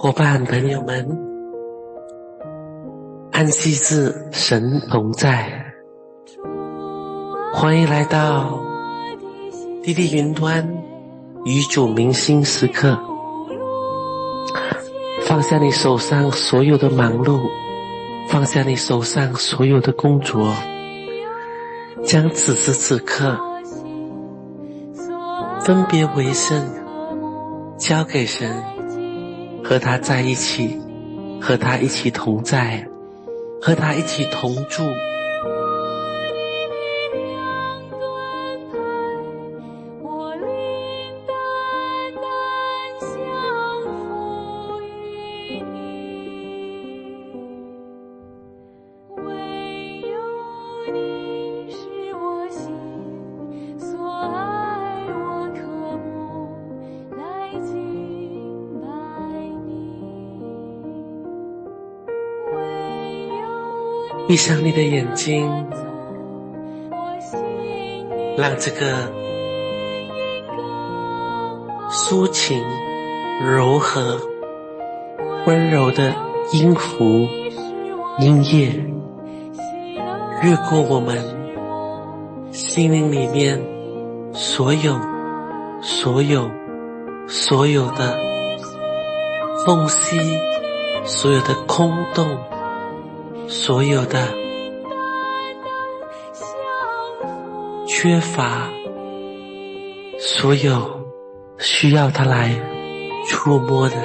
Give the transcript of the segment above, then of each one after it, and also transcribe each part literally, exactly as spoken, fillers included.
伙伴朋友们，安息日神同在，欢迎来到滴滴云端与主明心时刻。放下你手上所有的忙碌，放下你手上所有的工作，将此时此刻分别为圣，交给神，和他在一起，和他一起同在，和他一起同住。闭上你的眼睛，让这个抒情、柔和、温柔的音符、音乐越过我们心灵里面所有、所有、所有的缝隙，所有的空洞，所有的缺乏，所有需要他来触摸的。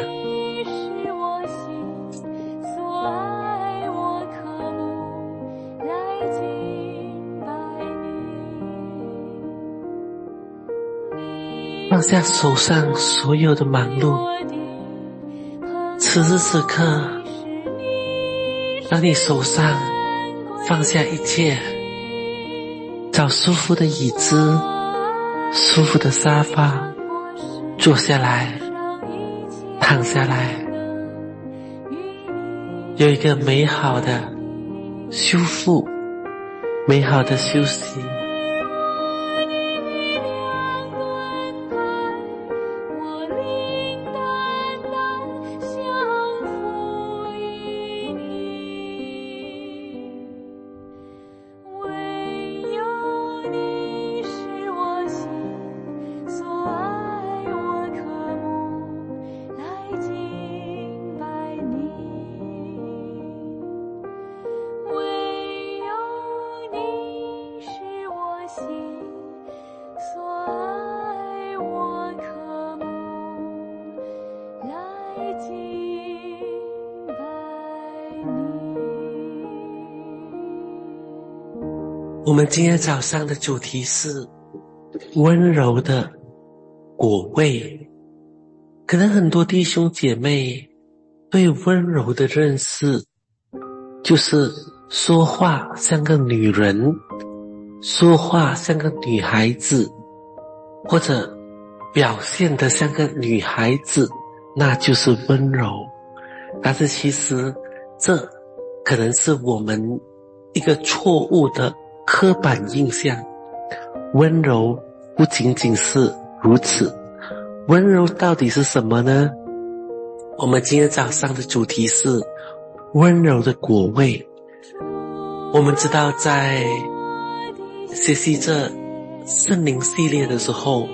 放下手上所有的忙碌，此时此刻让你手上放下一切，找舒服的椅子，舒服的沙发，坐下来，躺下来，有一个美好的修复，美好的休息。我们今天早上的主题是温柔的果味。可能很多弟兄姐妹对温柔的认识就是说话像个女人，说话像个女孩子，或者表现得像个女孩子，那就是温柔。但是其实这可能是我们一个错误的刻板印象。温柔不仅仅是如此，温柔到底是什么呢？我们今天早上的主题是温柔的果味。我们知道在学习这圣灵系列的时候，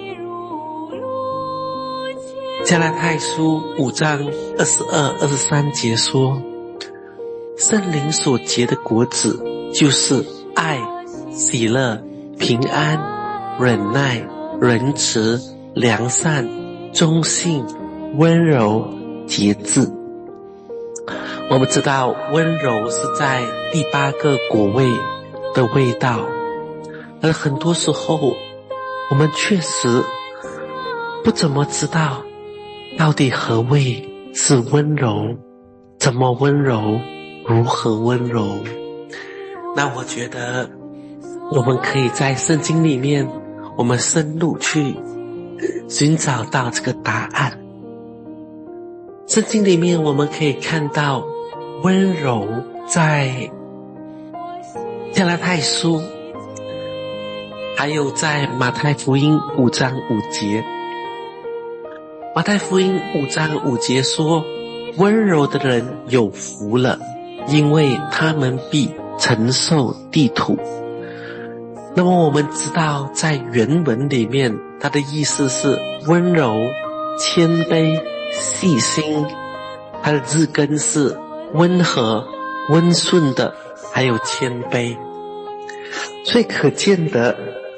加拉太书五章二十二、二十三节说，圣灵所结的果子就是爱、喜乐、平安、忍耐、仁慈、良善、忠信、温柔、节制。我们知道温柔是在第八个果味的味道，而很多时候我们确实不怎么知道到底何谓是温柔，怎么温柔，如何温柔。那我觉得我们可以在圣经里面，我们深入去寻找到这个答案。圣经里面我们可以看到温柔在加拉太书，还有在马太福音五章五节。马太福音五章五节说， 温柔的人有福了，因为他们必承受地土。那么我们知道在原文里面，它的意思是温柔、谦卑、细心，它的字根是温和、温顺的，还有谦卑。所以可见的，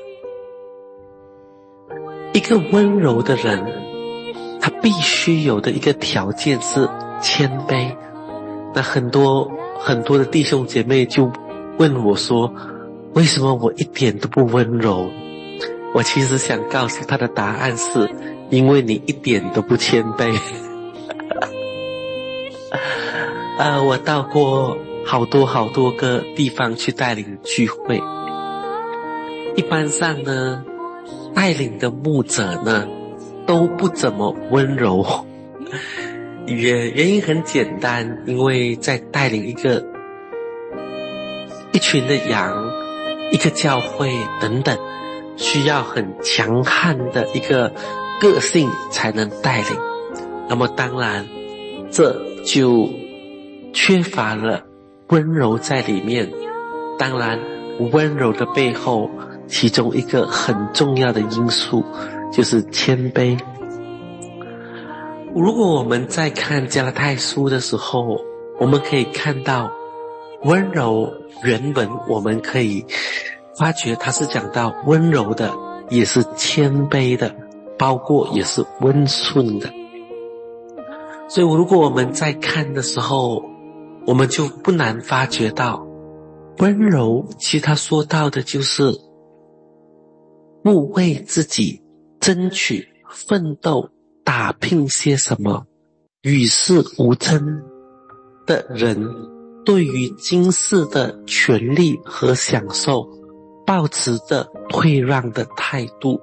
一个温柔的人，他必须有的一个条件是谦卑。那很多很多的弟兄姐妹就问我说，为什么我一点都不温柔？我其实想告诉他的答案是，因为你一点都不谦卑。呃，我到过好多好多个地方去带领聚会，一般上呢，带领的牧者呢都不怎么温柔。原原因很简单，因为在带领一个一群的羊，一个教会等等，需要很强悍的一个个性才能带领。那么当然这就缺乏了温柔在里面。当然温柔的背后，其中一个很重要的因素就是谦卑。如果我们在看加拉太书的时候，我们可以看到温柔原文，我们可以发觉它是讲到温柔的，也是谦卑的，包括也是温顺的。所以如果我们在看的时候，我们就不难发觉到温柔其实他说到的就是不为自己争取奋斗打拼些什么，与世无争的人对于今世的权利和享受抱持着退让的态度。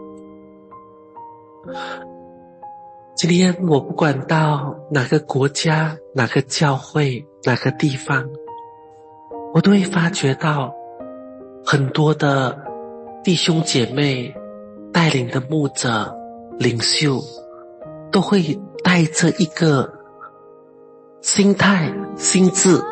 今天我不管到哪个国家、哪个教会、哪个地方，我都会发觉到很多的弟兄姐妹带领的牧者领袖都会带着一个心态心智，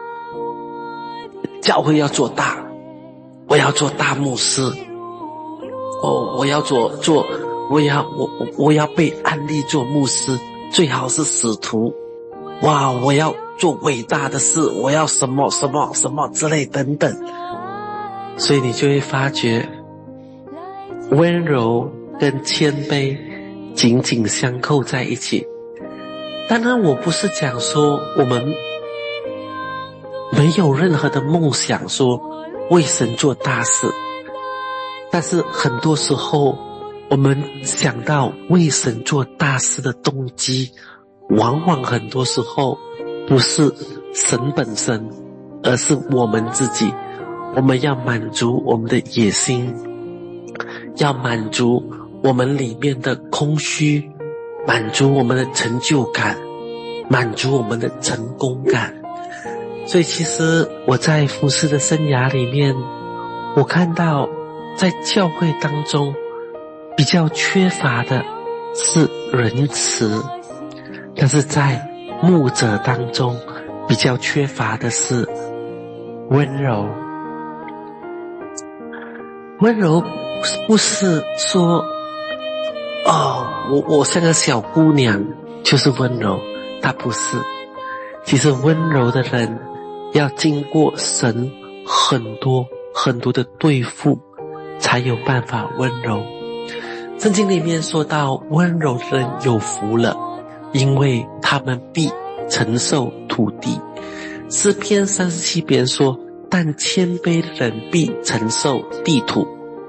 教会要做大，我要做大牧师，哦，我要做做我要我我我要被安立做牧师，最好是使徒，哇，我要做伟大的事，我要什么什么什么之类等等。所以你就会发觉温柔跟谦卑紧紧相扣在一起。当然我不是讲说我们没有任何的梦想说为神做大事，但是很多时候我们想到为神做大事的动机，往往很多时候不是神本身，而是我们自己。我们要满足我们的野心，要满足我们里面的空虚，满足我们的成就感，满足我们的成功感。所以其实我在服事的生涯里面，我看到在教会当中比较缺乏的是仁慈，但是在牧者当中比较缺乏的是温柔。温柔不是说哦，我我像个小姑娘就是温柔，它不是。其实温柔的人要经过神很多很多的对付，才有办法温柔。圣经里面说到温柔的人有福了，因为他们必承受土地。诗篇三十七篇说，但谦卑的人必承受地土，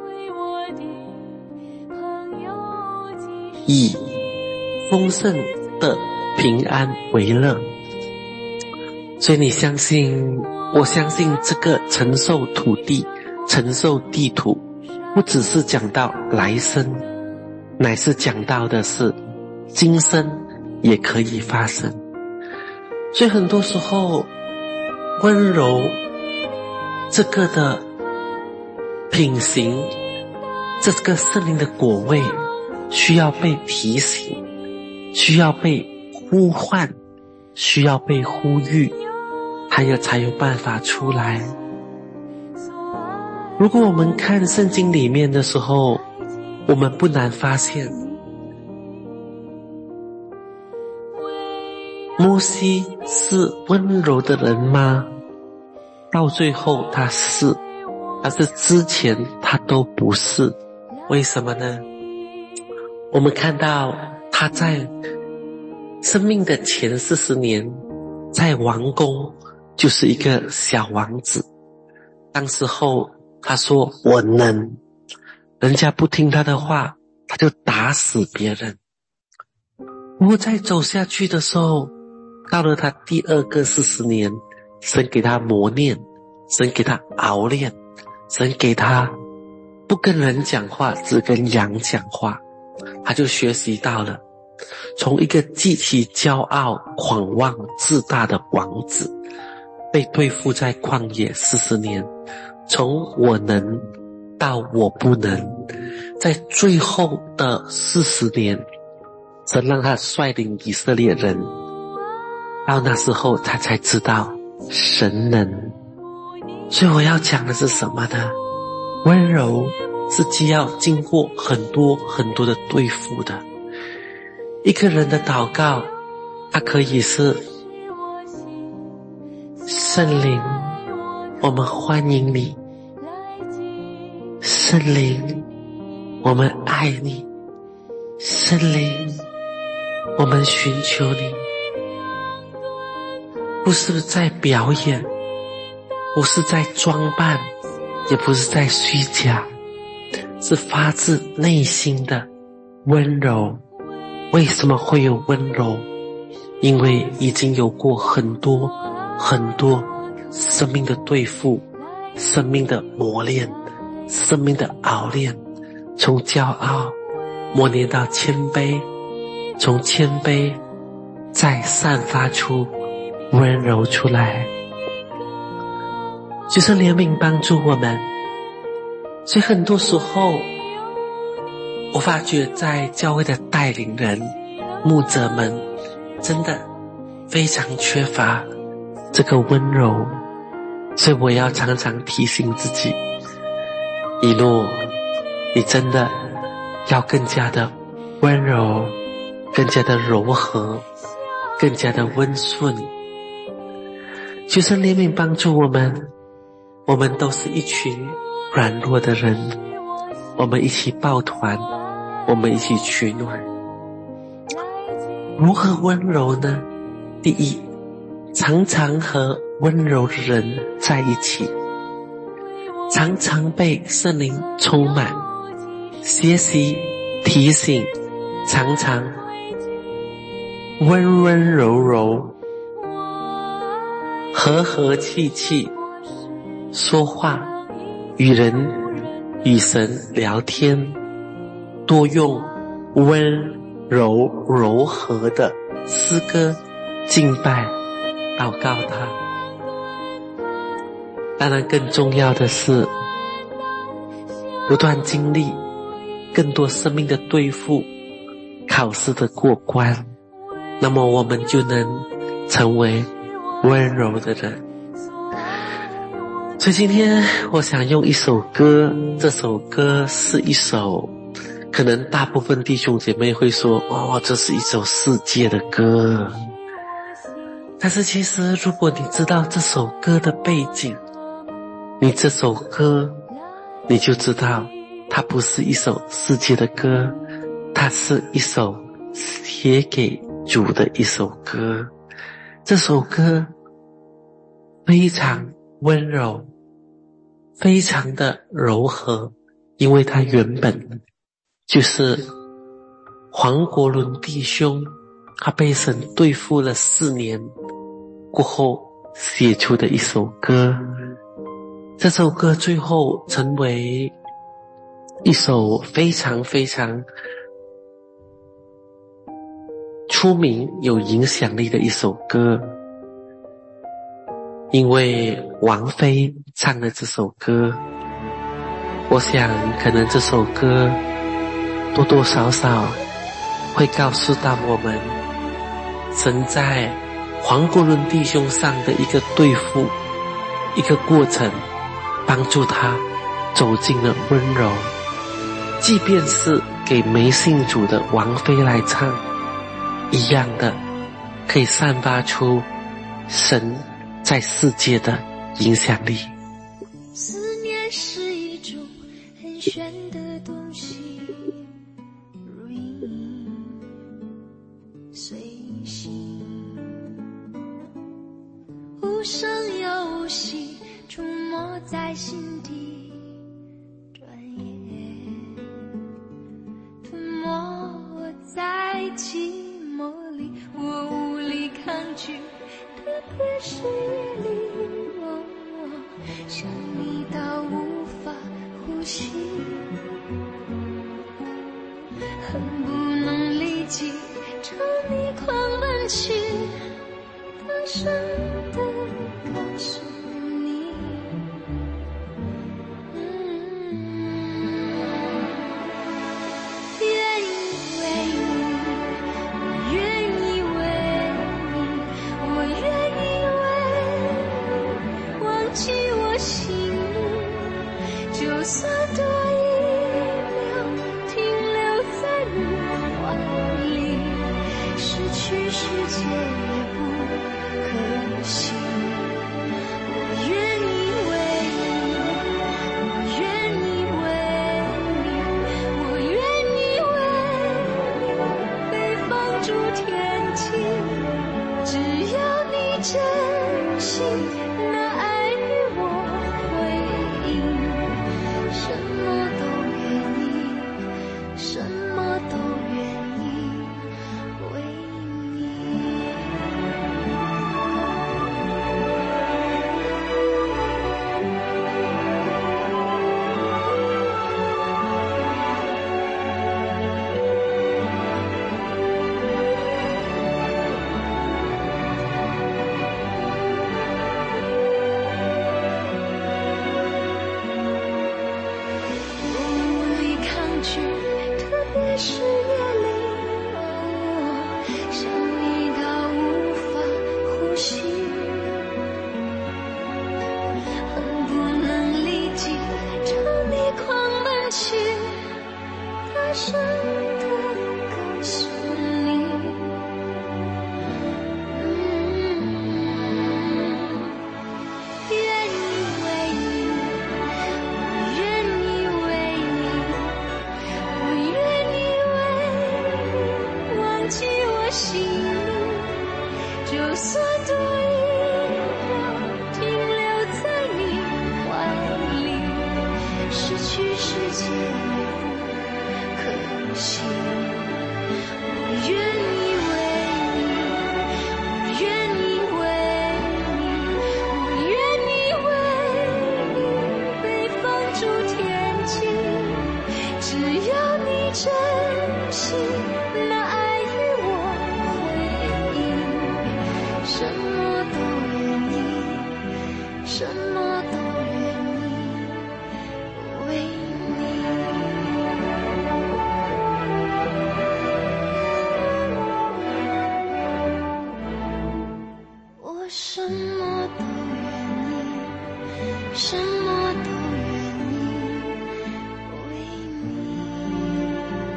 以丰盛的平安为乐。所以你相信，我相信这个承受土地、承受地土，不只是讲到来生，乃是讲到的是今生也可以发生。所以很多时候温柔这个的品行，这个圣灵的果位需要被提醒，需要被呼唤， 需要被呼吁，还有才有办法出来。如果我们看圣经里面的时候，我们不难发现，摩西是温柔的人吗？到最后他是，但是之前他都不是。为什么呢？我们看到他在生命的前四十年，在王宫就是一个小王子。当时候他说我能，人家不听他的话，他就打死别人。不过再走下去的时候，到了他第二个四十年，神给他磨练，神给他熬炼，神给他不跟人讲话，只跟羊讲话。他就学习到了，从一个极其骄傲、狂妄、自大的王子，被对付在旷野四十年，从我能到我不能，在最后的四十年，神让他率领以色列人，到那时候他才知道神能。所以我要讲的是什么呢？温柔是既要经过很多很多的对付的。一个人的祷告，它可以是圣灵，我们欢迎你，圣灵，我们爱你，圣灵，我们寻求你。不是在表演，不是在装扮，也不是在虚假，是发自内心的温柔。为什么会有温柔？因为已经有过很多很多生命的对付，生命的磨练，生命的熬炼，从骄傲磨练到谦卑，从谦卑再散发出温柔出来。就是怜悯帮助我们。所以很多时候我发觉在教会的带领人、牧者们真的非常缺乏这个温柔。所以我要常常提醒自己，以诺，你真的要更加的温柔，更加的柔和，更加的温顺。就是怜悯帮助我们，我们都是一群软弱的人，我们一起抱团，我们一起取暖。如何温柔呢？第一，常常和温柔的人在一起，常常被圣灵充满，学习提醒，常常温温柔柔，和和气气说话，与人与神聊天，多用温柔柔和的诗歌敬拜祷告他。当然更重要的是不断经历更多生命的对付，考试的过关，那么我们就能成为温柔的人。所以今天我想用一首歌，这首歌是一首可能大部分弟兄姐妹会说，哦，这是一首世界的歌。但是其实如果你知道这首歌的背景，你这首歌你就知道它不是一首世界的歌，它是一首写给主的一首歌。这首歌非常温柔，非常的柔和，因为它原本就是黄国伦弟兄他被神对付了四年过后写出的一首歌。这首歌最后成为一首非常非常出名有影响力的一首歌，因为王菲唱了这首歌。我想可能这首歌多多少少会告诉到我们，神在黄国伦弟兄上的一个对付，一个过程，帮助他走进了温柔。即便是给没信主的王菲来唱，一样的可以散发出神在世界的影响力。 思念是一种很玄的东西，如影影随形，无声又无息，出没在心底，转眼吞没在寂寞里，我无力抗拒，特别是夜里，哦，想你到无法呼吸，恨不能立即朝你狂奔去，大声地告诉你，嗯，愿意为你，我愿意为你，我愿意为你忘记我心里，就算多一秒停留在你怀里，失去世界也不可惜。我愿意为你，我愿意为你，我愿意为你被放逐天际，只要你真心那爱与我回应，什么都愿意，什么都愿意为你。我无力抗拒，特别是夜里，哦，想你到无法呼吸，恨不能立即朝你狂奔去，大声地告诉你，嗯，愿意为你，我愿意为你，我愿意为你忘记我心里，就算多一秒停留在你怀里，失去世界也不可惜。我愿意为你，我愿意为你，我愿意为你被放逐天际，只要你真心那爱与我回应，什么都愿意，什么都愿意为你。我什么都愿意，什么都愿意为你。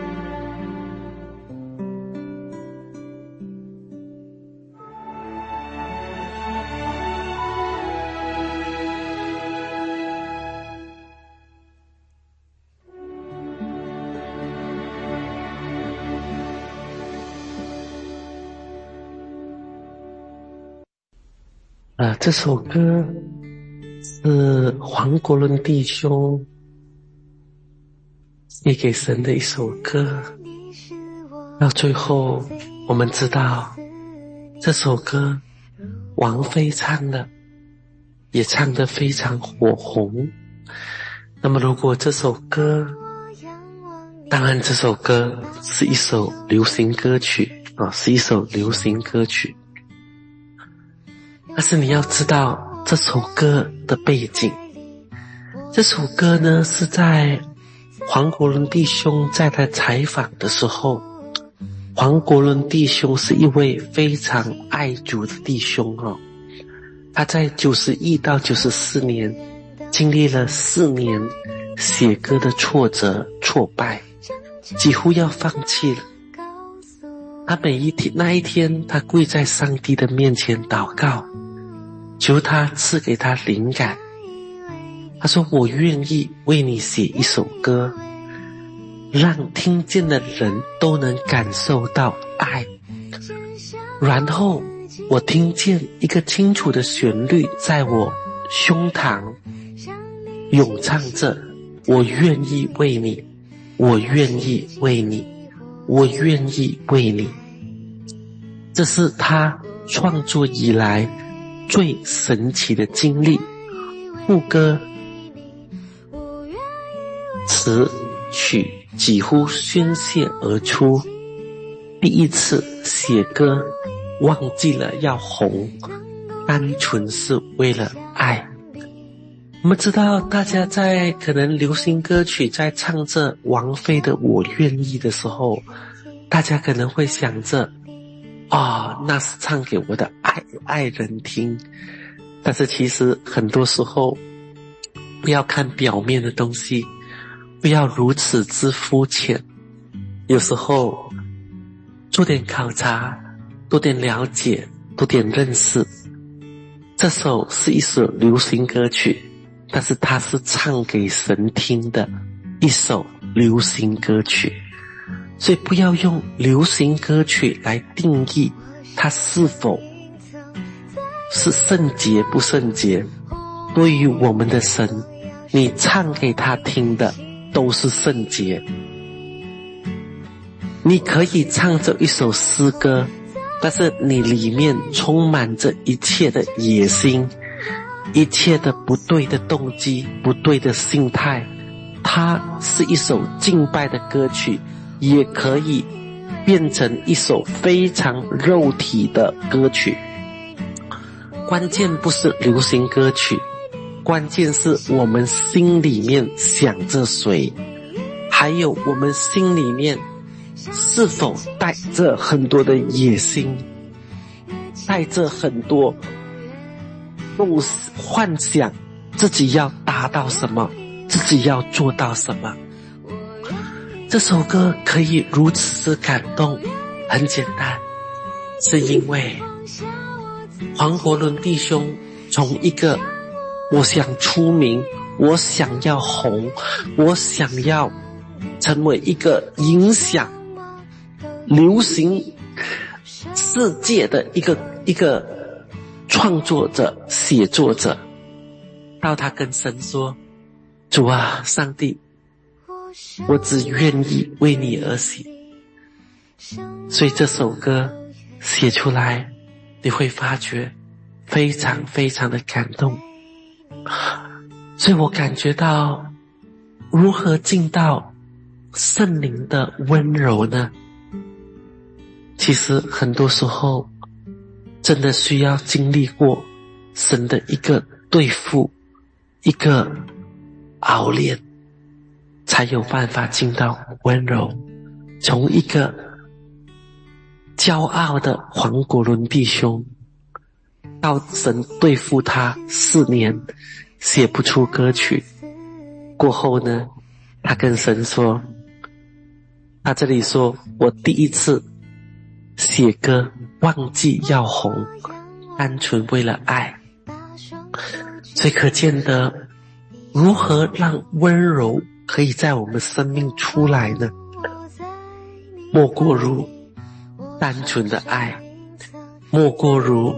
呃，这首歌是黄国伦弟兄写给神的一首歌。到最后，我们知道这首歌王菲唱的，也唱得非常火红。那么，如果这首歌，当然这首歌是一首流行歌曲啊，是一首流行歌曲。但是你要知道这首歌的背景，这首歌呢是在黄国伦弟兄在他采访的时候黄国伦弟兄是一位非常爱主的弟兄哦，他在九十一到九十四年经历了四年写歌的挫折挫败，几乎要放弃了。他每一天那一天他跪在上帝的面前祷告，求他赐给他灵感。他说，我愿意为你写一首歌，让听见的人都能感受到爱。然后我听见一个清楚的旋律在我胸膛咏唱着，我愿意为你，我愿意为你，我愿意为你。这是他创作以来最神奇的经历。副歌词曲几乎宣泄而出，第一次写歌忘记了要红，单纯是为了爱。我们知道大家在可能流行歌曲在唱着王菲的我愿意的时候，大家可能会想着啊、哦，那是唱给我的爱爱人听。但是其实很多时候不要看表面的东西，不要如此之肤浅，有时候做点考察，多点了解，多点认识。这首是一首流行歌曲，但是它是唱给神听的一首流行歌曲，所以不要用流行歌曲来定义它是否是圣洁不圣洁。对于我们的神，你唱给他听的都是圣洁。你可以唱着一首诗歌，但是你里面充满着一切的野心，一切的不对的动机，不对的心态。它是一首敬拜的歌曲，也可以变成一首非常肉体的歌曲。关键不是流行歌曲，关键是我们心里面想着谁，还有我们心里面是否带着很多的野心，带着很多梦幻想，自己要达到什么，自己要做到什么。这首歌可以如此感动，很简单，是因为黄国伦弟兄从一个我想出名，我想要红，我想要成为一个影响流行世界的一个一个创作者写作者，到他跟神说，主啊，上帝，我只愿意为你而写。所以这首歌写出来，你会发觉非常非常的感动。所以我感觉到如何进到圣灵的温柔呢？其实很多时候真的需要经历过神的一个对付，一个熬炼，才有办法进到温柔。从一个骄傲的黄国伦弟兄，到神对付他四年写不出歌曲过后呢，他跟神说，他这里说，我第一次写歌忘记要红，单纯为了爱。所以可见得如何让温柔可以在我们生命出来呢？莫过如单纯的爱，莫过如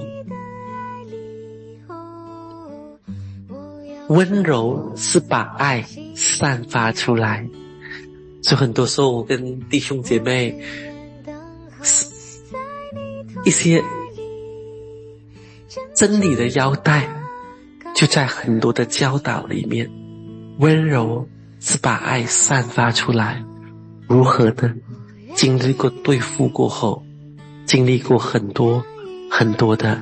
温柔是把爱散发出来。所以很多时候我跟弟兄姐妹一些真理的腰带就在很多的教导里面。温柔是把爱散发出来，如何呢？经历过对付过后，经历过很多很多的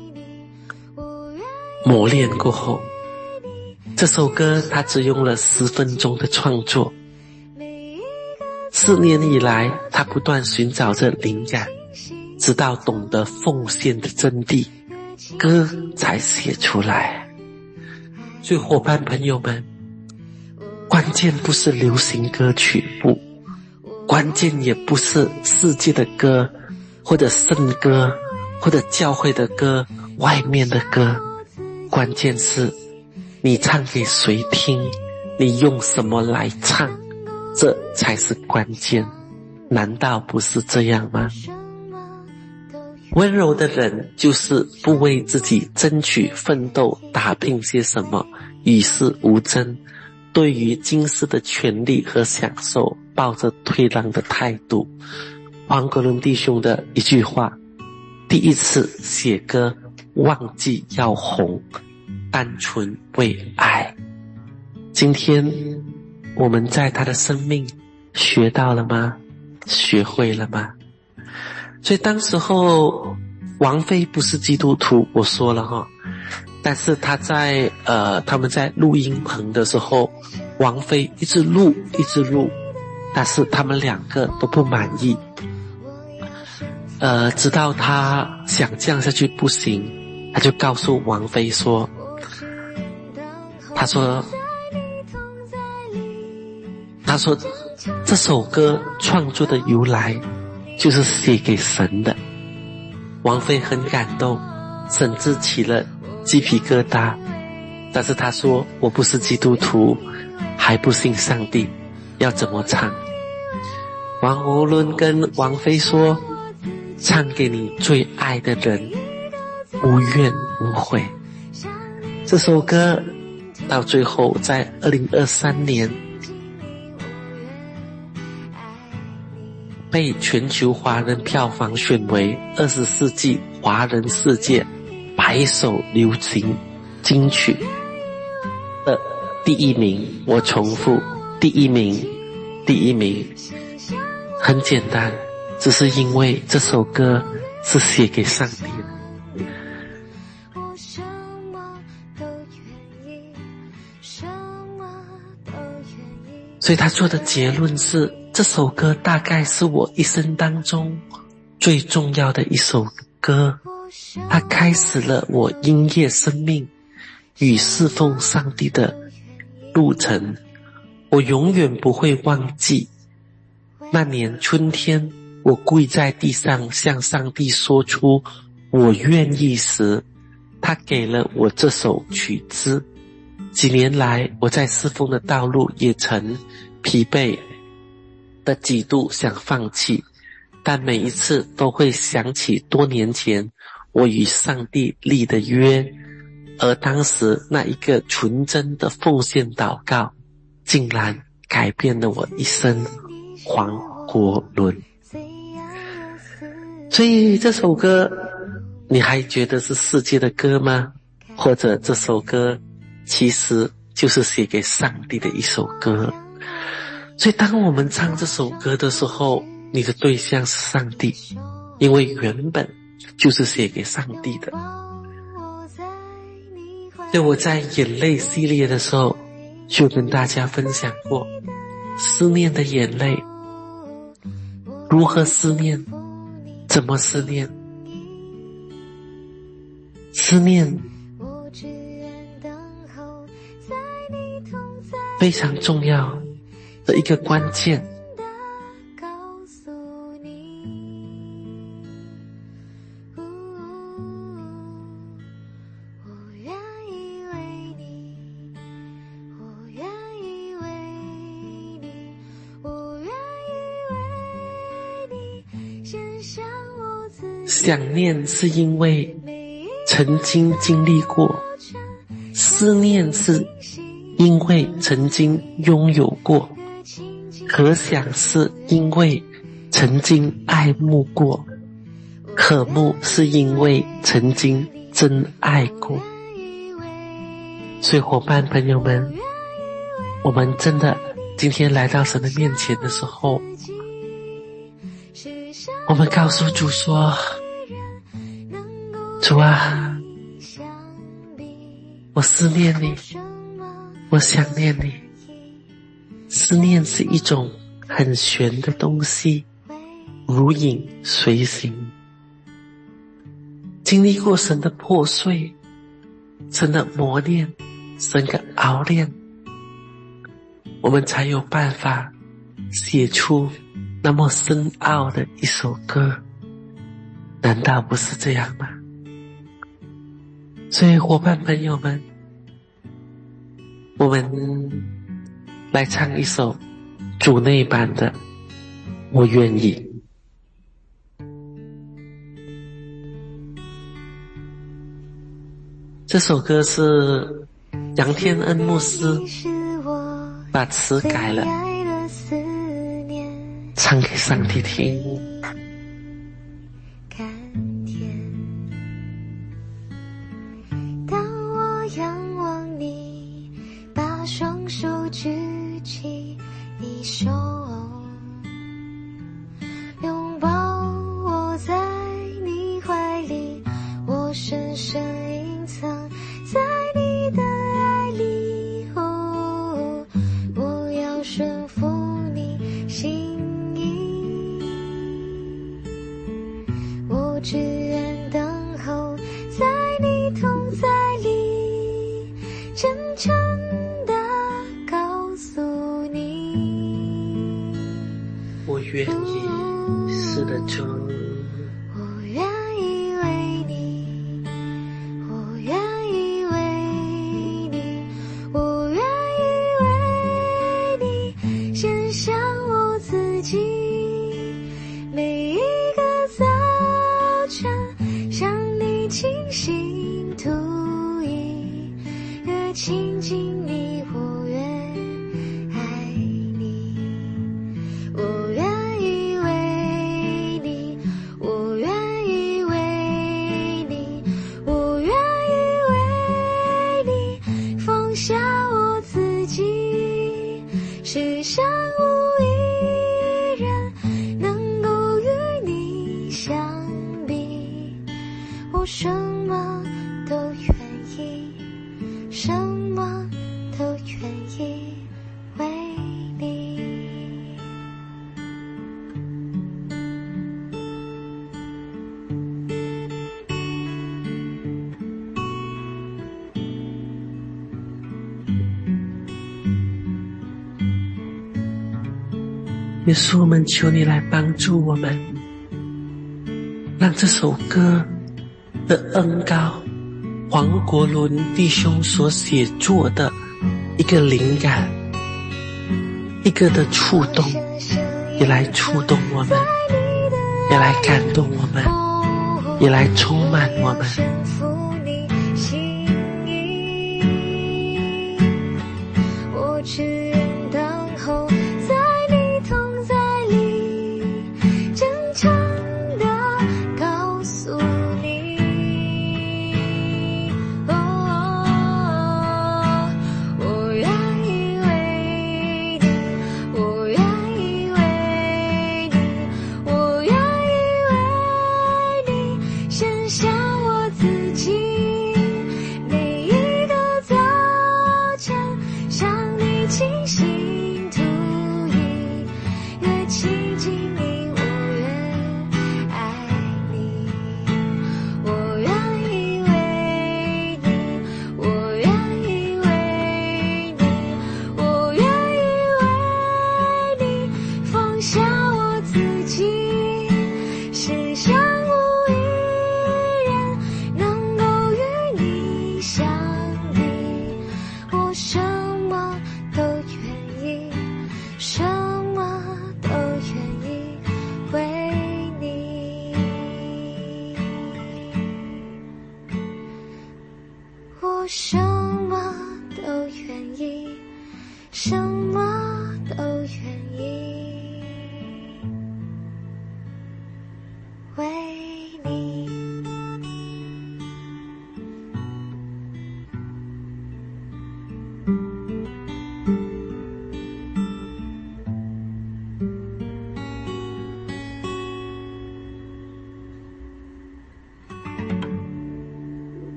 磨练过后，这首歌它只用了十分钟的创作， 四年以来，他不断寻找着灵感，直到懂得奉献的真谛，歌才写出来。所以伙伴朋友们，关键不是流行歌曲不，关键也不是世界的歌，或者圣歌，或者教会的歌，外面的歌，关键是你唱给谁听，你用什么来唱，这才是关键，难道不是这样吗？温柔的人就是不为自己争取奋斗打拼些什么，与世无争，对于今世的权利和享受抱着退让的态度。黄国伦弟兄的一句话，第一次写歌忘记要红，单纯为爱。今天我们在他的生命学到了吗？学会了吗？所以当时候王菲不是基督徒，我说了哈，但是他在呃他们在录音棚的时候，王菲一直录一直录，但是他们两个都不满意，呃直到他想降下去不行，他就告诉王菲说，他说他说这首歌创作的由来就是写给神的。王菲很感动，甚至起了鸡皮疙瘩，但是他说，我不是基督徒，还不信上帝，要怎么唱？王国伦跟王菲说，唱给你最爱的人，无怨无悔。这首歌到最后在二零二三年被全球华人票房选为二十世纪华人世界百首流行金曲的第一名。我重复，第一名，第一名。很简单，只是因为这首歌是写给上帝的。所以他做的结论是，这首歌大概是我一生当中最重要的一首歌，它开始了我音乐生命与侍奉上帝的路程。我永远不会忘记那年春天，我跪在地上向上帝说出我愿意时，他给了我这首曲子。几年来，我在侍奉的道路也曾疲惫的几度想放弃，但每一次都会想起多年前我与上帝立的约，而当时那一个纯真的奉献祷告，竟然改变了我一生。黄国伦。所以这首歌你还觉得是世界的歌吗？或者这首歌其实就是写给上帝的一首歌。所以当我们唱这首歌的时候，你的对象是上帝，因为原本就是写给上帝的。所以我在眼泪系列的时候就跟大家分享过，思念的眼泪，如何思念，怎么思念，思念非常重要的一个关键。想念是因为曾经经历过，思念是因为曾经拥有过，可想是因为曾经爱慕过，渴慕是因为曾经真爱过。所以伙伴朋友们，我们真的今天来到神的面前的时候，我们告诉主说，主啊，我思念你，我想念你。思念是一种很玄的东西，如影随形。经历过神的破碎，神的磨练，神的熬炼，我们才有办法写出那么深奥的一首歌，难道不是这样吗？所以伙伴朋友们，我们来唱一首主内版的《我愿意》。这首歌是杨天恩牧师把词改了，唱给上帝听。 当我仰望你，把双手举起，你手拥抱我在你怀里，我深深隐藏在你的爱里，哦，我要顺服你心意，我只愿等候在你同在里，真诚地告诉你， 我愿意，是的主， 我愿意为你，我愿意为你，我愿意为你献上我自己，每一个早晨向你倾心吐意，越亲近你我越爱你，我愿意为你，我愿意为你，我愿意为你放下我自己，世上无一人能够与你相比，我什么都愿意，什么都愿意为你。 耶稣，我们求你来帮助我们，让这首歌的恩膏黄国伦弟兄所写作的一个灵感，一个的触动，也来触动我们，也来感动我们，也来充满我们。 我只愿等候在你同在里，真诚地告诉你，哦，我愿意为你，我愿意为你，我愿意为你献上我自己，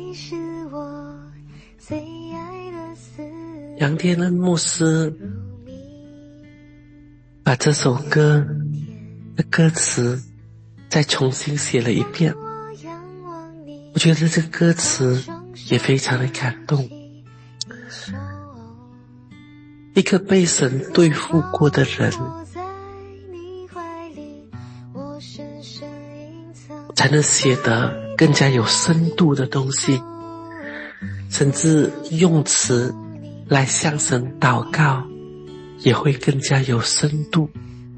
杨天恩牧师把这首歌的歌词再重新写了一遍，我觉得这个歌词也非常的感动。一个被神对付过的人，才能写得更加有深度的东西，甚至用词来向神祷告也会更加有深度。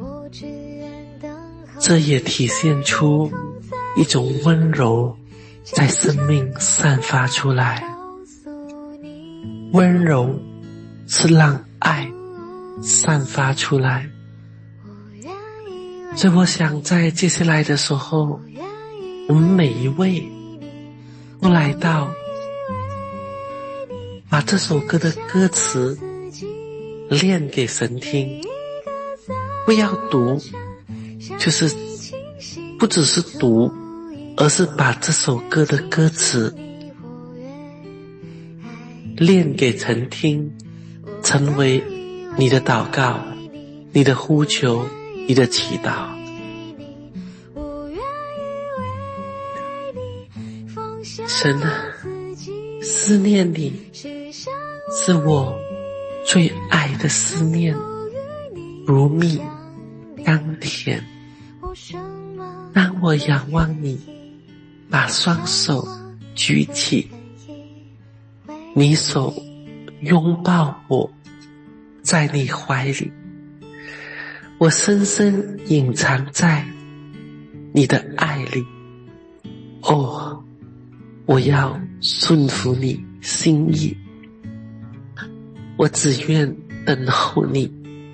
这也体现出一种温柔在生命散发出来。温柔是让爱散发出来。所以我想在接下来的时候，我们每一位都来到把这首歌的歌词念给神听，不要读，就是不只是读，而是把这首歌的歌词念给神听，成为你的祷告，你的呼求，你的祈祷。神啊，思念你是我最爱的思念，如蜜甘甜。当我仰望你，把双手举起，你手拥抱我，在你怀里，我深深隐藏在你的爱里。哦，我要顺服你心意，我只愿等候你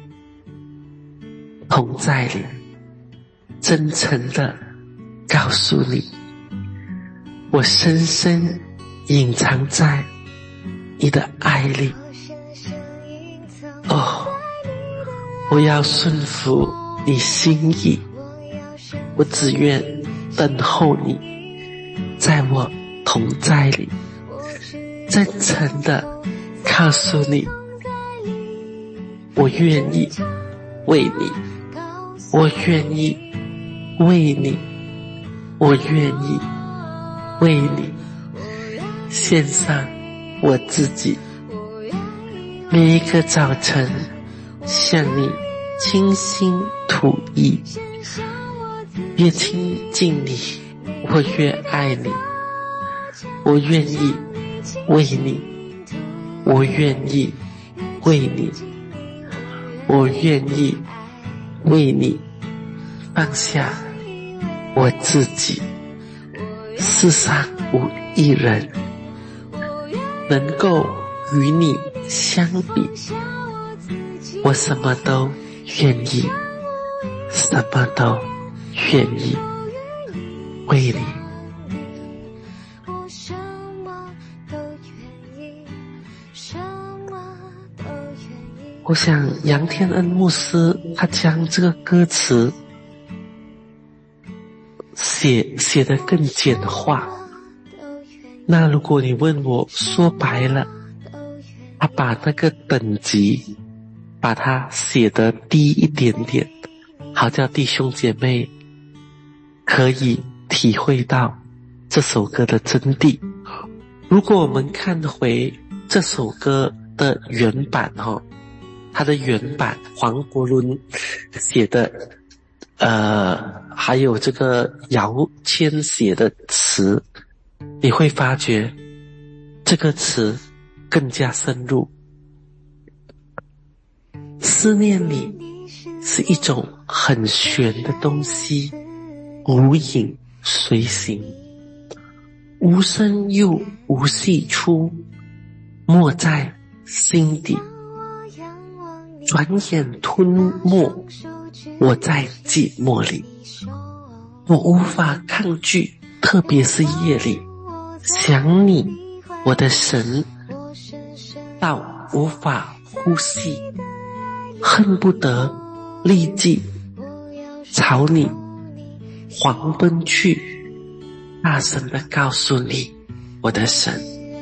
同在里，真诚地告诉你，我深深隐藏在你的爱里。哦，我要顺服你心意，我只愿等候你，在我同在里，真诚地告诉你，我愿意为你，我愿意为你，我愿意为你献上我自己。每一个早晨向你倾心吐意，越亲近你，我越爱你，我愿意为你，我愿意为你，我愿意为你放下我自己。世上无一人能够与你相比，我什么都愿意，什么都愿意为你。我想杨天恩牧师他将这个歌词写写得更简化。那如果你问我，说白了，他把那个等级把它写得低一点点，好叫弟兄姐妹可以体会到这首歌的真谛。如果我们看回这首歌的原版齁，它的原版黄国伦写的呃，还有这个姚谦写的词，你会发觉这个词更加深入。思念你是一种很玄的东西，无影随形，无声又无息出，没在心底，转眼吞没我在寂寞里。我无法抗拒，特别是夜里想你，我的神，到无法呼吸，恨不得立即朝你狂奔去，大声地告诉你， 我的神，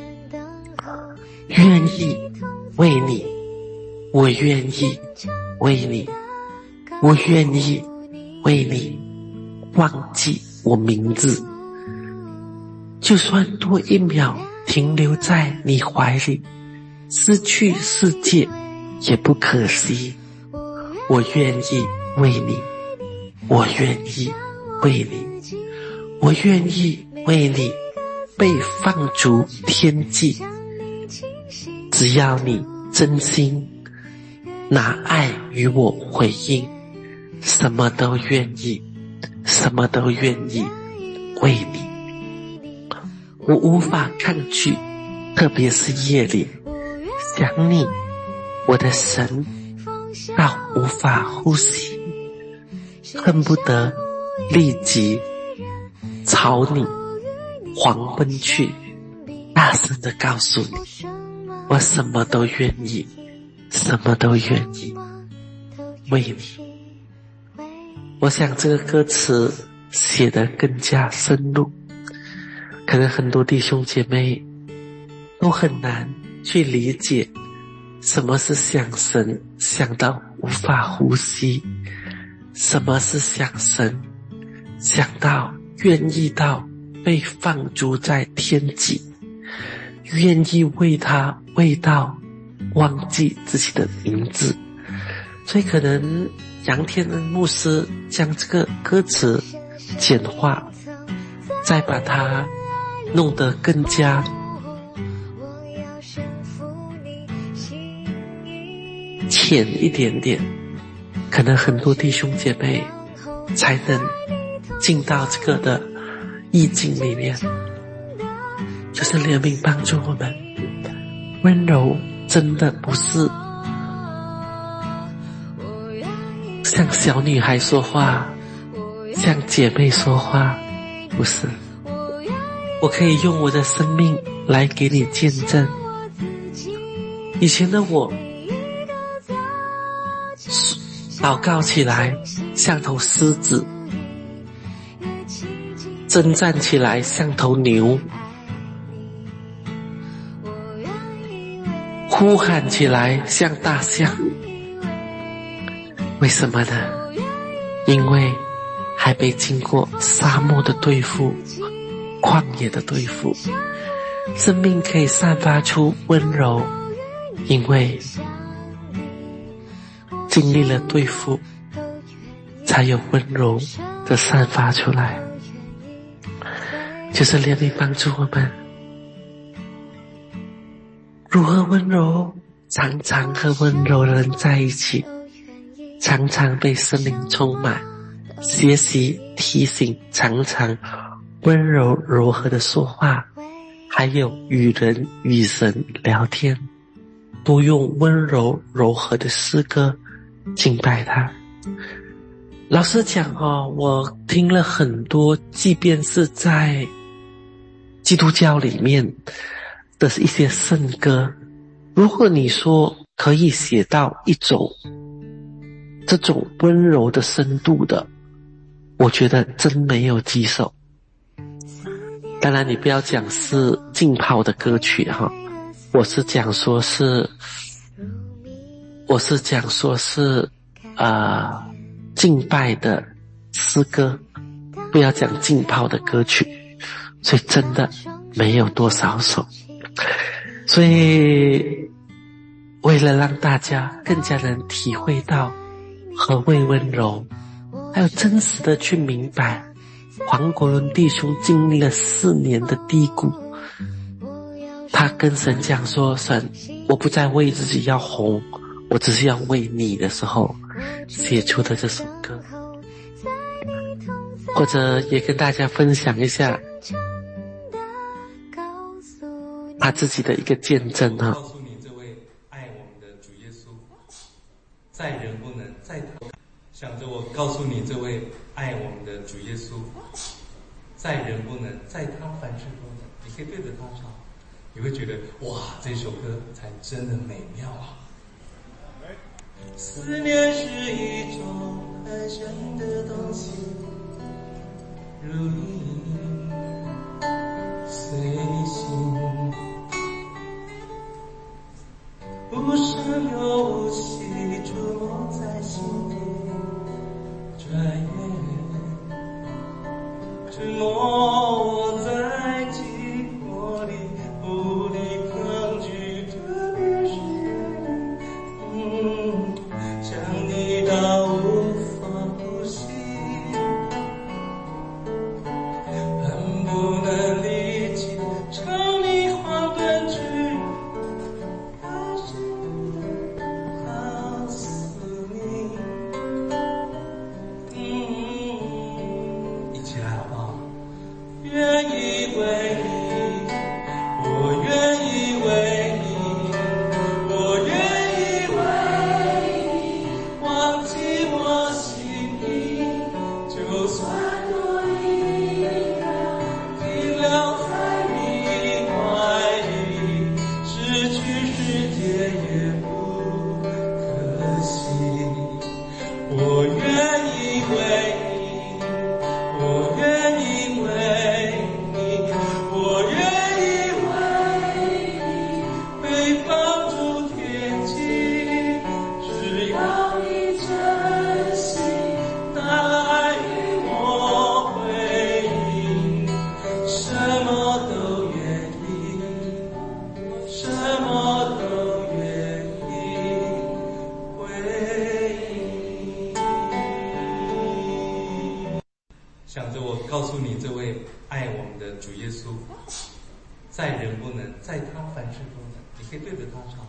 愿意为你，我愿意为你，我愿意为你忘记我名字，就算多一秒停留在你怀里，失去世界也不可惜。我愿意为你，我愿意为你，我愿意为你被放逐天际。只要你真心拿爱与我回应，什么都愿意，什么都愿意为你。我无法抗拒，特别是夜里想你，我的神，到无法呼吸，恨不得立即朝你狂奔去，大声地告诉你，我什么都愿意，什么都愿意为你。我想这个歌词写得更加深入，可能很多弟兄姐妹都很难去理解什么是想神想到无法呼吸，什么是想神想到愿意到被放逐在天际，愿意为他为到忘记自己的名字。所以可能杨天恩牧师将这个歌词简化，再把它弄得更加浅一点点，可能很多弟兄姐妹才能进到这个的意境里面。就是怜悯帮助我们，温柔真的不是像小女孩说话，像姐妹说话，不是。我可以用我的生命来给你见证，以前的我祷告起来像头狮子，征战起来像头牛，呼喊起来像大象。为什么呢？因为还没经过沙漠的对付，旷野的对付，生命可以散发出温柔，因为经历了对付，才有温柔的散发出来。就是怜悯帮助我们如何温柔，常常和温柔的人在一起，常常被圣灵充满，学习提醒，常常温柔柔和的说话，还有与人与神聊天，多用温柔柔和的诗歌敬拜他。老实讲哦，我听了很多，即便是在基督教里面的一些圣歌，如果你说可以写到一种这种温柔的深度的，我觉得真没有几首。当然你不要讲是浸泡的歌曲哈，我是讲说是我是讲说是呃敬拜的诗歌，不要讲浸泡的歌曲，所以真的没有多少首。所以为了让大家更加能体会到何谓温柔，还有真实的去明白黄国伦弟兄经历了四年的低谷，他跟神讲说，神，我不再为自己要红，我只是要为你的时候写出的这首歌。或者也跟大家分享一下他自己的一个见证哈。 告诉你这位爱我们的主耶稣，在人不能，在他想着我告诉你这位爱我们的主耶稣，在人不能，在他凡事都能。你可以对着他唱，你会觉得哇，这首歌才真的美妙啊！思念是一种很深的东西，如影随形。 我在寂寞里无力抗拒特别是嗯，想你到无法呼吸，恨不能立即朝你狂奔去，还是告诉你，嗯，一起来好不好？愿意为你，我愿意为你，我愿意为你忘记我心意，就算多一个停留在你怀里，失去世界也不可惜。我愿意为你，我愿意为你，我愿意为你被放逐天际，只要你真心答应我回应，什么都愿意，什么都愿意回应。想着我告诉你，这位爱我们的主耶稣，在人不能，在他凡事都能。你可以对着他唱。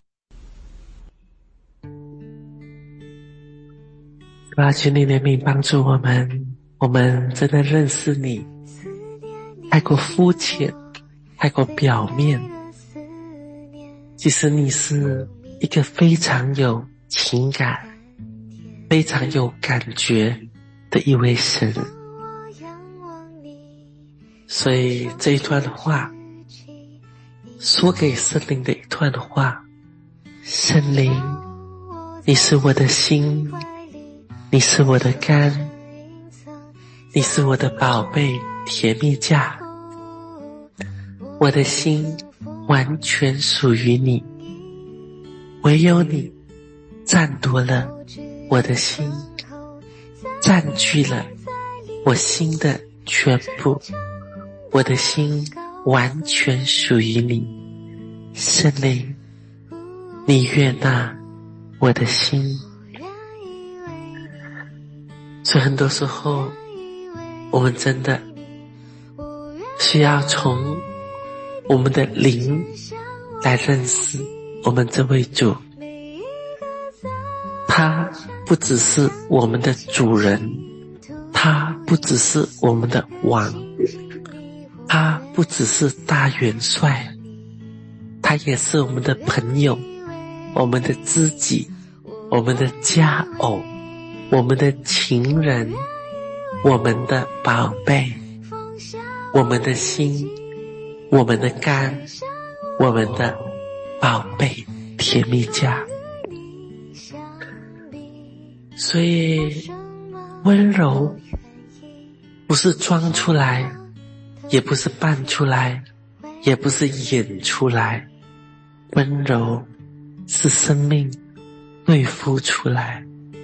主啊，求你怜悯帮助我们，我们真的认识你，太过肤浅，太过表面。其实你是一个非常有情感、非常有感觉的一位神。所以这一段话，说给圣灵的一段话，圣灵，你是我的心，你是我的肝，你是我的宝贝甜蜜价，我的心完全属于你，唯有你占夺了我的心，占据了我心的全部，我的心完全属于你。圣灵，你悦纳我的心。所以很多时候我们真的需要从我们的灵来认识我们这位主。他不只是我们的主人，他不只是我们的王，他不只是大元帅，他也是我们的朋友，我们的知己，我们的佳偶，我们的情人，我们的宝贝，我们的心，我们的肝，我们的宝贝甜蜜家。所以温柔不是装出来，也不是扮出来，也不是演出来，温柔是生命对付出来。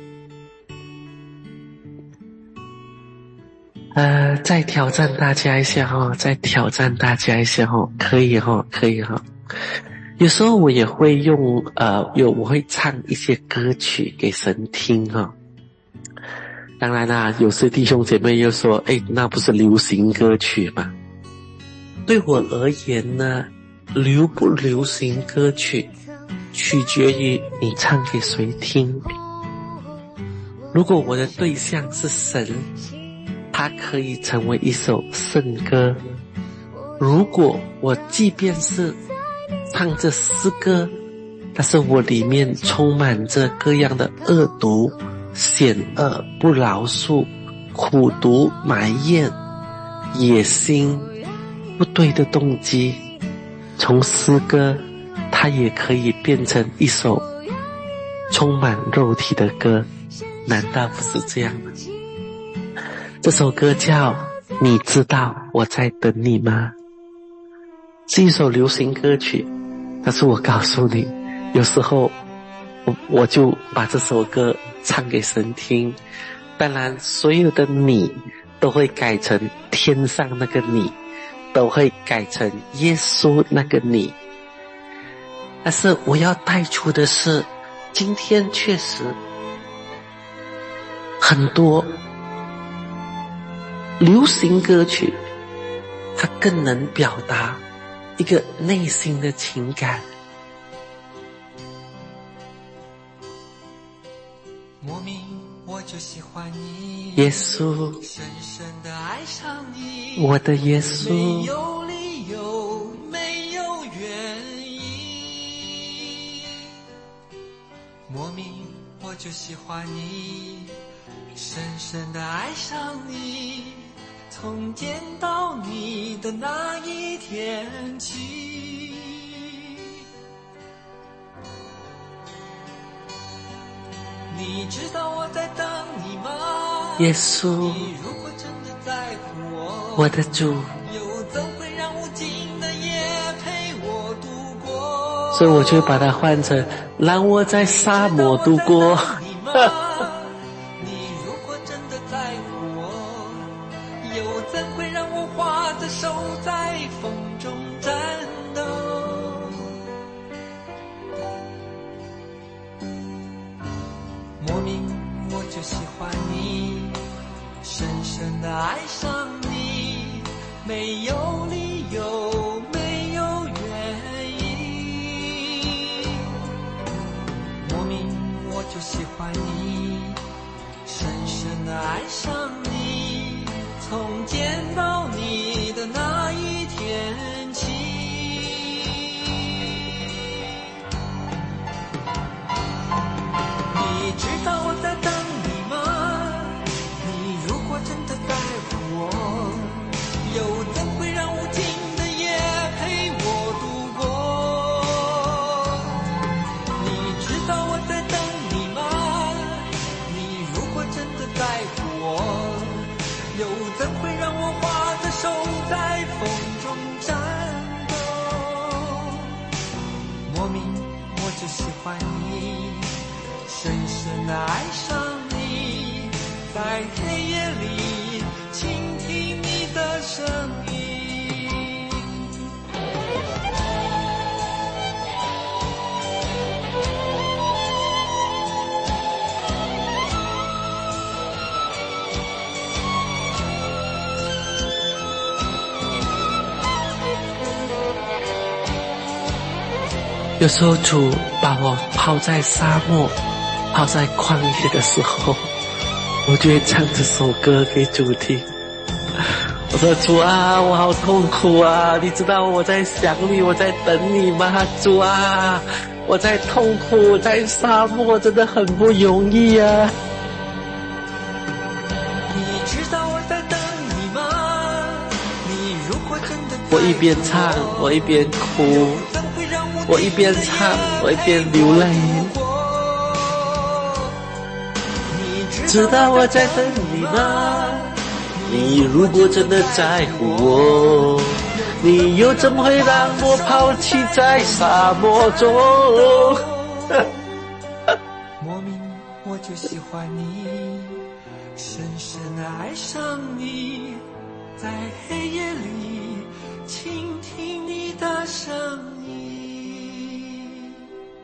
呃，再挑战大家一下哦，再挑战大家一下哦，可以哦，可以哦。有时候我也会用呃，有我会唱一些歌曲给神听哦。当然啦，有些弟兄姐妹又说，诶，那不是流行歌曲吗？对我而言呢，流不流行歌曲取决于你唱给谁听。如果我的对象是神，它可以成为一首圣歌。如果我即便是唱着诗歌，但是我里面充满着各样的恶毒、险恶、不饶恕、苦毒、埋怨、野心、不对的动机，从诗歌它也可以变成一首充满肉体的歌，难道不是这样吗？这首歌叫《你知道我在等你吗》，是一首流行歌曲，但是我告诉你，有时候我我就把这首歌唱给神听。当然所有的你都会改成天上那个你，都会改成耶稣那个你。但是我要带出的是，今天确实很多流行歌曲，它更能表达一个内心的情感。 莫名我就喜欢你， 耶稣， 深深地爱上你， 我的耶稣， 没有理由，没有原因。莫名我就喜欢你，深深地爱上你，从见到你的那一天起。你知道我在等你吗？ 耶稣， 你如果真的在乎我， 我的主， 又怎会让无尽的夜陪我度过？ 所以我就把它换成让我在沙漠度过。 你如果真的在乎我，又怎会让我画着手在风中战斗？莫名我就喜欢你，深深地爱上你，没有理由，没有原因。莫名我就喜欢你，深深地爱上你，从见到你的那一天起。你知道我在等你吗？你如果真的在乎我，又怎会让无尽的夜陪我度过？你知道我在等你吗？你如果真的在乎我，又怎会让我画着手在风中战斗？莫名我就喜欢你，深深地爱上你，在黑夜里倾听你的声音。 有时候主把我抛在沙漠，抛在旷野的时候，我就会唱这首歌给主听。我说主啊，我好痛苦啊，你知道我在想你，我在等你吗？主啊，我在痛苦，在沙漠真的很不容易啊。 你知道我在等你吗？你如果真的在乎我一边唱我一边哭，我一边唱我一边流泪。知道我在等你吗？你如果真的在乎我，你又怎么会让我抛弃在沙漠中？ 莫名我就喜欢你，深深地爱上你，在黑夜里倾听你的声音。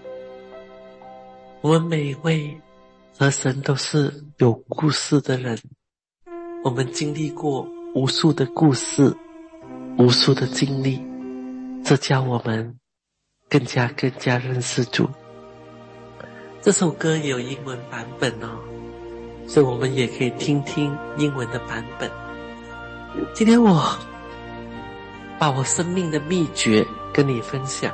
我们每一位和神都是有故事的人，我们经历过无数的故事，无数的经历，这叫我们更加更加认识主。这首歌也有英文版本哦，所以我们也可以听听英文的版本。今天我把我生命的秘诀跟你分享。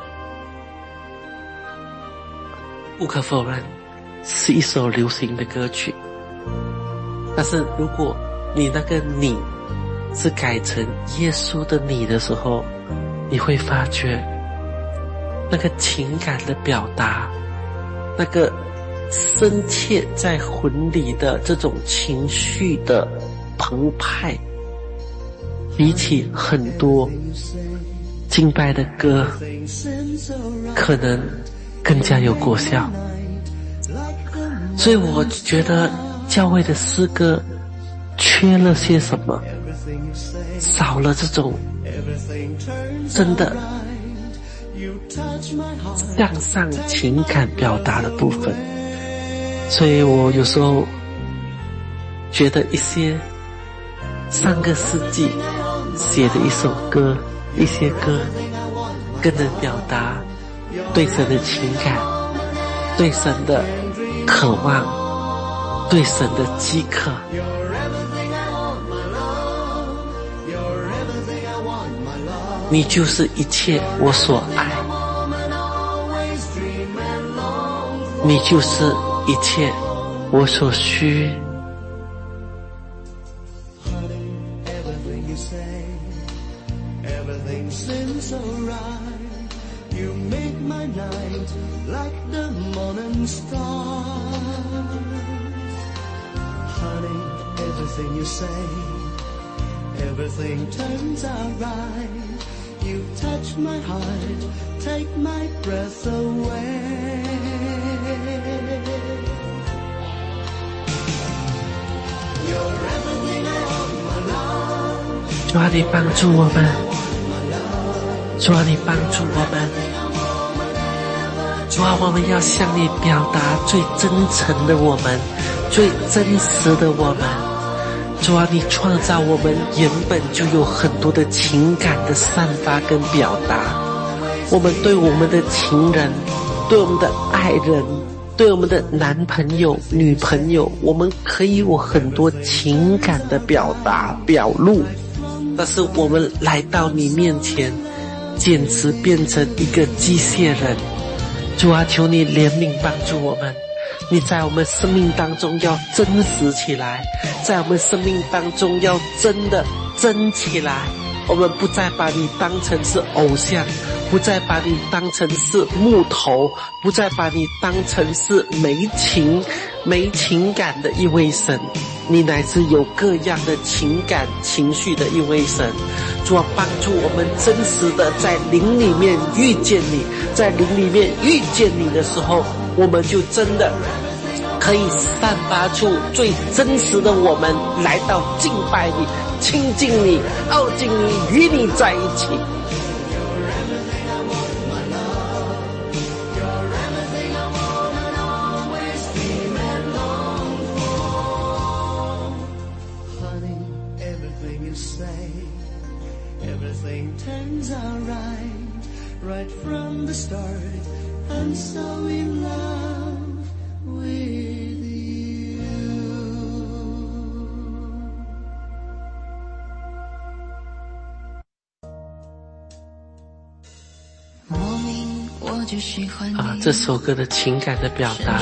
不可否认是一首流行的歌曲，但是如果你那个你是改成耶稣的你的时候，你会发觉那个情感的表达，那个深切在魂里的这种情绪的澎湃，比起很多敬拜的歌可能更加有果效。所以我觉得教会的诗歌缺缺了些什么，少了这种真的向上情感表达的部分。所以我有时候觉得一些上个世纪写的一首歌，一些歌更能表达对神的情感，对神的渴望，对神的饥渴。你就是一切我所爱，你就是一切我所需。 Everything turns out right. You touch my heart, take my breath away. You're everything I want, my love. 主啊，你帮助我们，主啊，你帮助我们，主啊，我们要向你表达最真诚的我们，最真实的我们。主啊，你创造我们原本就有很多的情感的散发跟表达，我们对我们的情人，对我们的爱人，对我们的男朋友女朋友，我们可以有很多情感的表达表露，但是我们来到你面前简直变成一个机械人。主啊，求你怜悯帮助我们，你在我们生命当中要真实起来，在我们生命当中要真的真起来。我们不再把你当成是偶像，不再把你当成是木头，不再把你当成是没情没情感的一位神，你乃是有各样的情感情绪的一位神。主啊，帮助我们真实的在灵里面遇见你，在灵里面遇见你的时候，我们就真的可以散发出最真实的我们，来到敬拜你，亲近你，靠近你，与你在一起。 Everything turns out right, right from the start. I'm so in love with you. 莫名我就喜欢你啊，这首歌的情感的表达，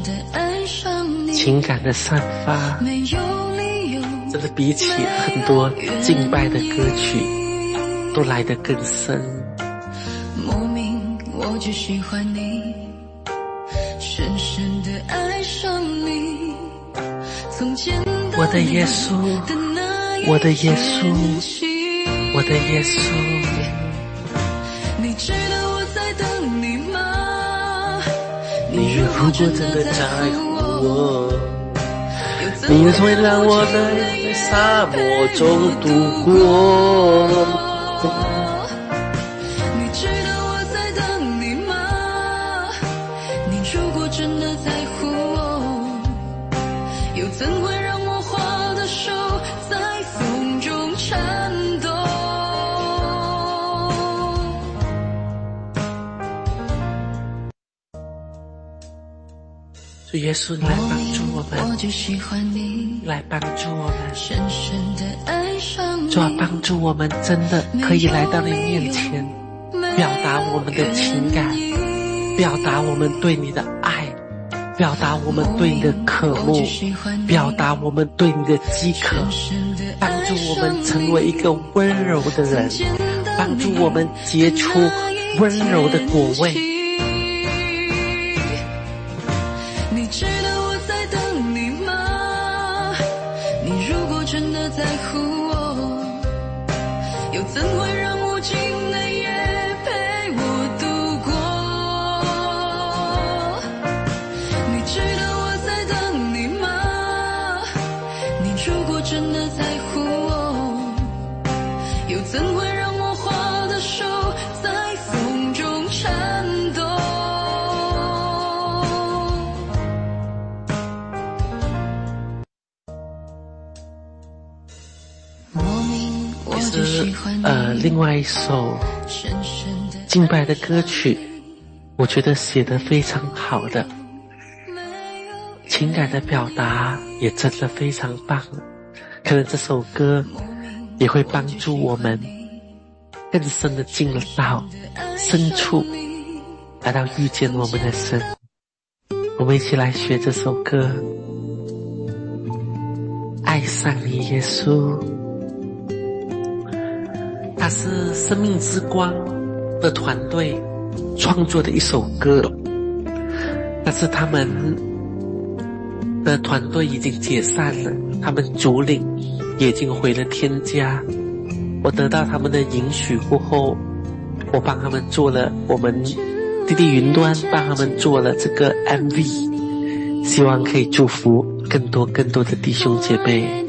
情感的散发，真的比起很多敬拜的歌曲都来得更深。 莫名我就喜欢你，深深地爱上你，从简单我的耶稣，我的耶稣，我的耶稣， 你知道我在等你吗？ 你如果真的在乎我，你会让我在沙漠中度过。 你知道我在等你吗？你如果真的在乎我，又怎会让我花的手在风中颤抖？ 主耶稣，你来帮助我们， 我就喜欢你， 来帮助我们， 深深地爱上你。 主啊，帮助我们真的可以来到你面前，表达我们的情感，表达我们对你的爱，表达我们对你的渴慕，表达我们对你的饥渴，帮助我们成为一个温柔的人，帮助我们结出温柔的果味。 你知道我在等你吗？你如果真的在乎我，又怎会让无尽的夜陪我度过？你知道我在等你吗？你如果真的在呃，另外一首敬拜的歌曲，我觉得写得非常好的，情感的表达也真的非常棒。可能这首歌也会帮助我们更深的进到深处，来到遇见我们的神。我们一起来学这首歌，爱上你耶稣。它是生命之光的团队创作的一首歌，但是他们的团队已经解散了，他们主领也已经回了天家。我得到他们的允许过后，我帮他们做了，我们弟弟云端帮他们做了这个 M V， 希望可以祝福更多更多的弟兄姐妹。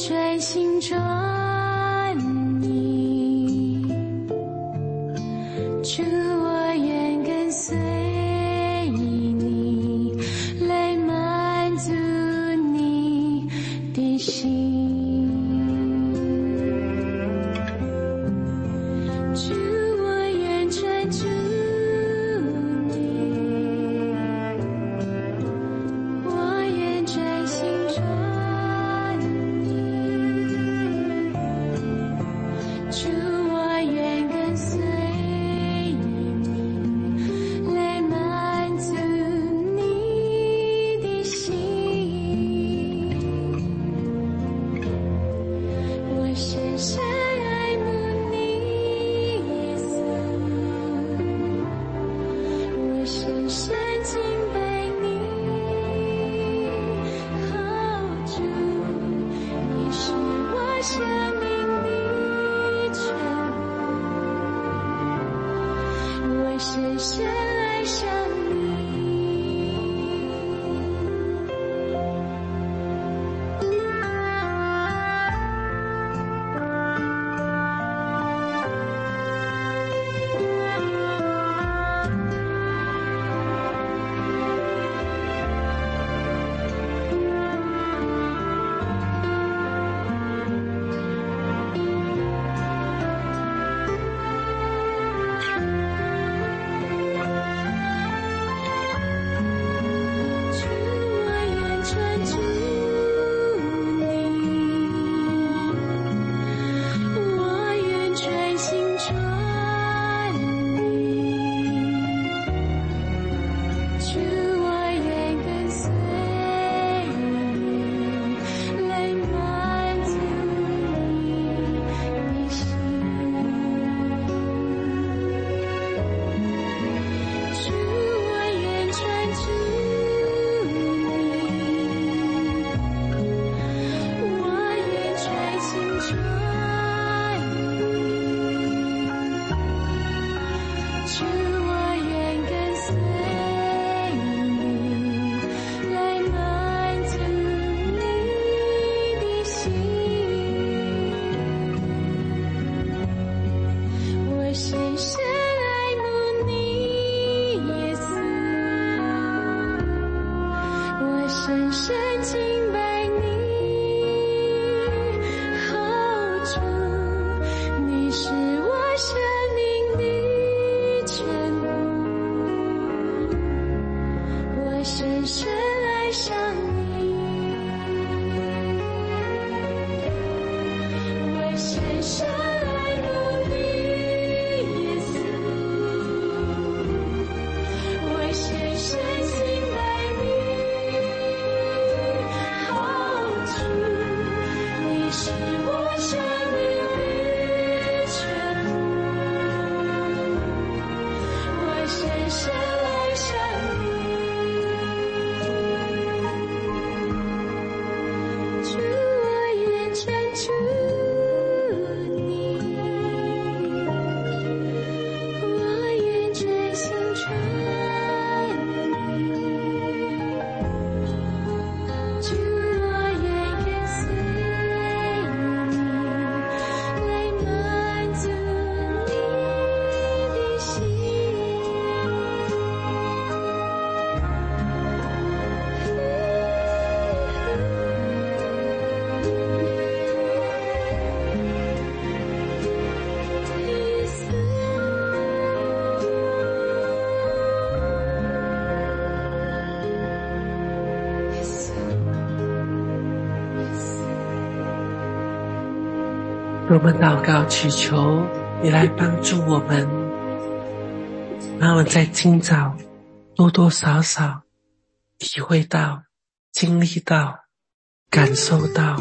我们祷告祈求你来帮助我们，让我们在今早多多少少体会到、经历到、感受到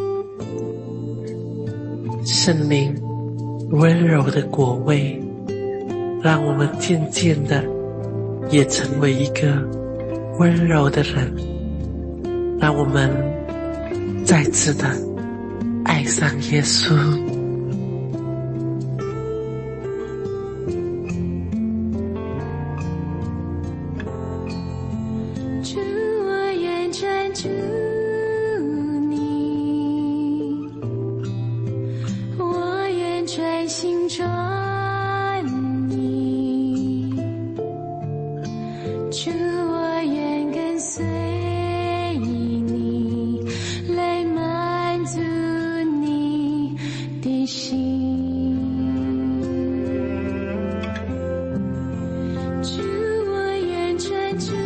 圣灵温柔的果味，让我们渐渐的也成为一个温柔的人，让我们再次的爱上耶稣。 主，我愿专注你，我愿专心专你，主，我愿跟随你，来满足你的心。主，我愿专注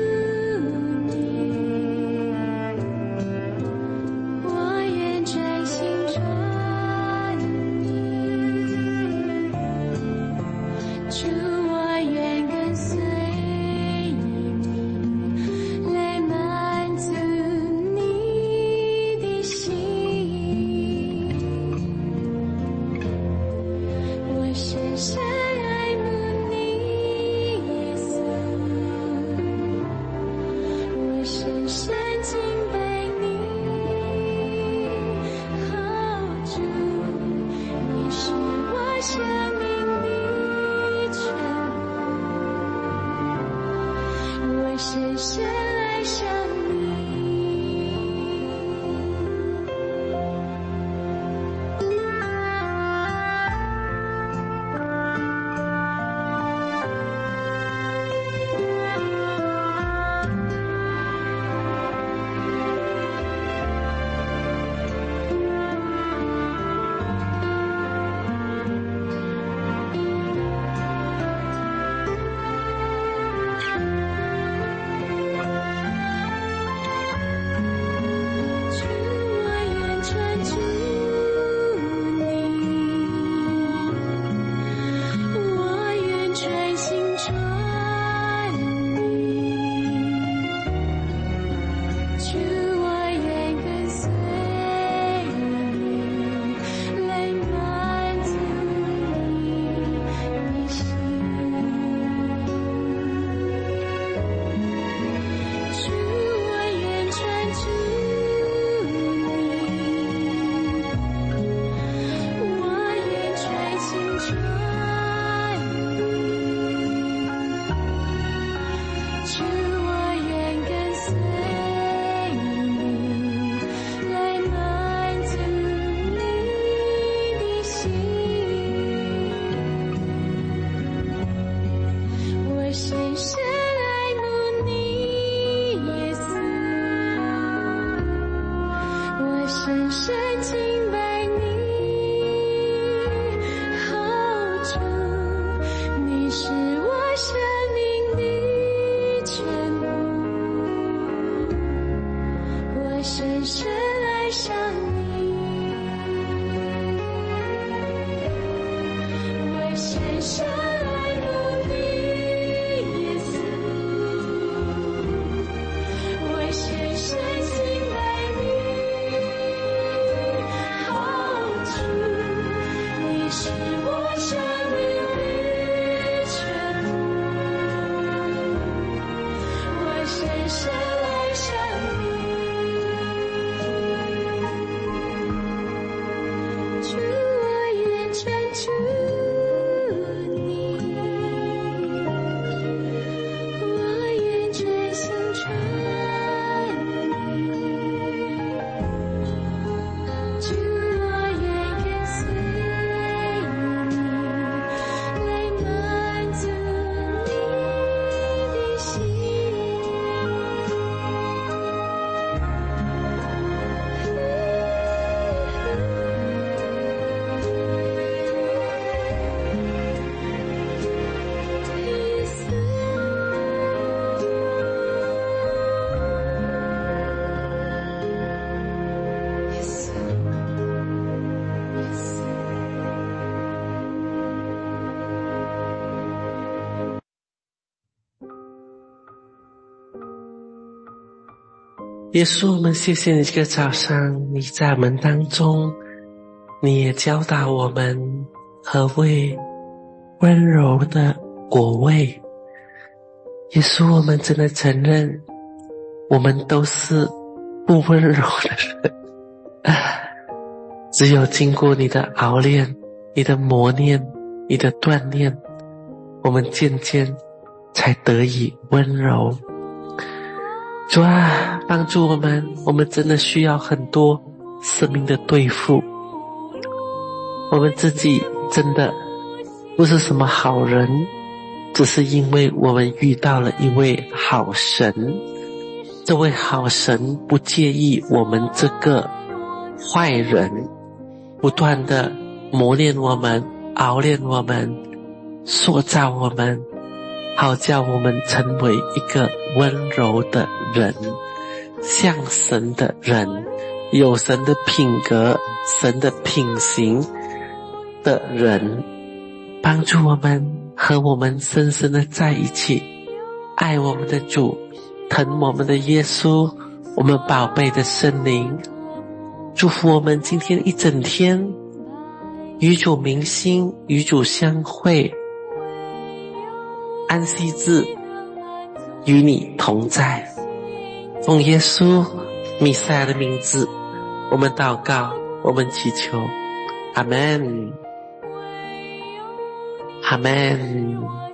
深深爱上你。深深敬拜你，好主，你是我生命的全部，我深深爱上你，我深深爱慕你，耶稣，我深深敬拜你。是我生命耶稣，我们谢谢你这个早上，你在我们当中，你也教导我们何谓温柔的果味。耶稣，我们真的承认，我们都是不温柔的人，只有经过你的熬炼、你的磨练、你的锻炼，我们渐渐才得以温柔。主啊，帮助我们，我们真的需要很多生命的对付。我们自己真的不是什么好人，只是因为我们遇到了一位好神。这位好神不介意我们这个坏人，不断的磨练我们、熬炼我们、塑造我们，好叫我们成为一个温柔的人，像神的人，有神的品格、神的品行的人。帮助我们和我们深深的在一起，爱我们的主，疼我们的耶稣，我们宝贝的圣灵。祝福我们今天一整天与主明心，与主相会，安息日与你同在。奉耶稣弥赛亚的名字，我们祷告，我们祈求，阿们，阿们。